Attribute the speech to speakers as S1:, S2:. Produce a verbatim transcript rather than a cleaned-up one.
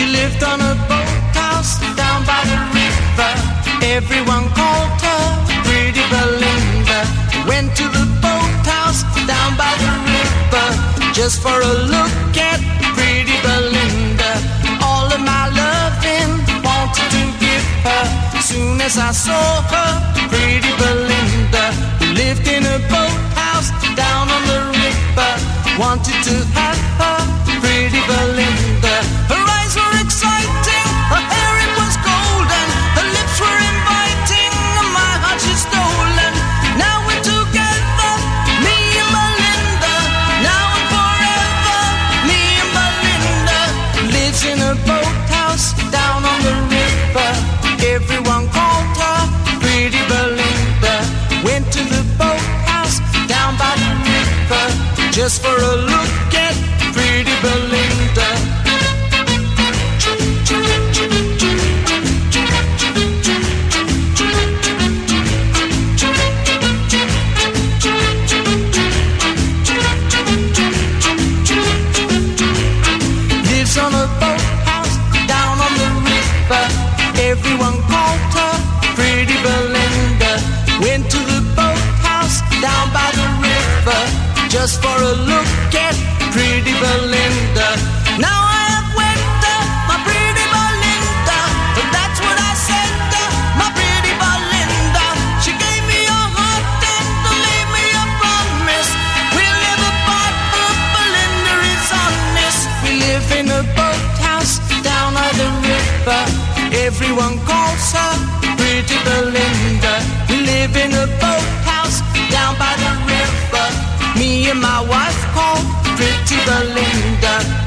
S1: She lived on a boathouse down by the river. Everyone called her Pretty Belinda. Went to the boathouse down by the river just for a look at Pretty Belinda. All of my loving wanted to give her. Soon as I saw her, Pretty Belinda, who lived in a boathouse down on the river, wanted to have her, Pretty Belinda. Her eyes were exciting, her hair it was golden, her lips were inviting, and my heart she's stolen. Now we're together, me and Belinda. Now and forever, me and Belinda. Lives in a boathouse down on the river. Everyone called her Pretty Belinda. Went to the boathouse down by the river just for a look at Pretty Belinda. Lives on a boathouse down on the river. Everyone called her Pretty Belinda. Went to the boathouse down by the river just for a look at Pretty Belinda. Now I have wed her, my Pretty Belinda. That's what I said to my Pretty Belinda. She gave me a heart and gave me a promise. We'll live apart, but Belinda is honest. We live in a boathouse down by the river. Everyone calls her Pretty Belinda. We live in a boathouse down by the river. Me and my wife called Pretty Belinda.